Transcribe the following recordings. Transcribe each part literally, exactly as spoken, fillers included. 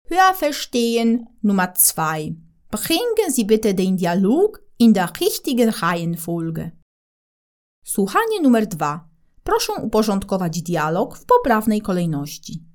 Hörverstehen Nummer zwei. Bringen Sie bitte den Dialog in der richtigen Reihenfolge. Słuchanie numer dwa. Proszę uporządkować dialog w poprawnej kolejności.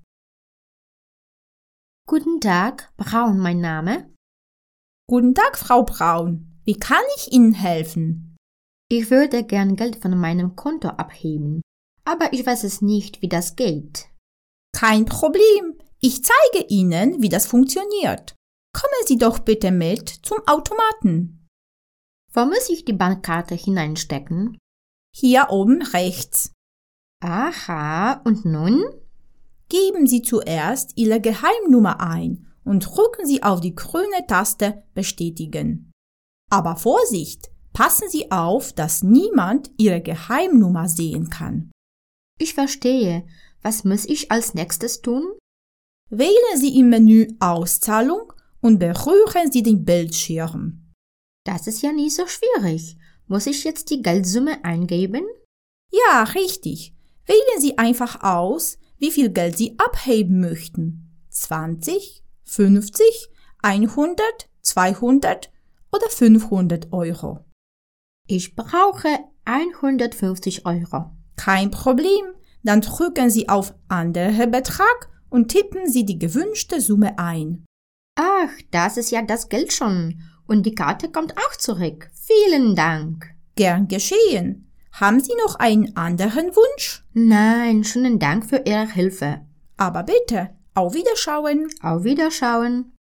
Guten Tag, Braun mein Name. Guten Tag, Frau Braun. Wie kann ich Ihnen helfen? Ich würde gern Geld von meinem Konto abheben, aber ich weiß es nicht, wie das geht. Kein Problem. Ich zeige Ihnen, wie das funktioniert. Kommen Sie doch bitte mit zum Automaten. Wo muss ich die Bankkarte hineinstecken? Hier oben rechts. Aha, und nun? Geben Sie zuerst Ihre Geheimnummer ein und drücken Sie auf die grüne Taste Bestätigen. Aber Vorsicht! Passen Sie auf, dass niemand Ihre Geheimnummer sehen kann. Ich verstehe. Was muss ich als nächstes tun? Wählen Sie im Menü Auszahlung und berühren Sie den Bildschirm. Das ist ja nie so schwierig. Muss ich jetzt die Geldsumme eingeben? Ja, richtig. Wählen Sie einfach aus, wie viel Geld Sie abheben möchten. zwanzig, fünfzig, hundert, zweihundert oder fünfhundert Euro. Ich brauche hundertfünfzig Euro. Kein Problem. Dann drücken Sie auf Anderer Betrag und tippen Sie die gewünschte Summe ein. Ach, das ist ja das Geld schon. Und die Karte kommt auch zurück. Vielen Dank. Gern geschehen. Haben Sie noch einen anderen Wunsch? Nein, schönen Dank für Ihre Hilfe. Aber bitte, auf Wiederschauen. Auf Wiederschauen.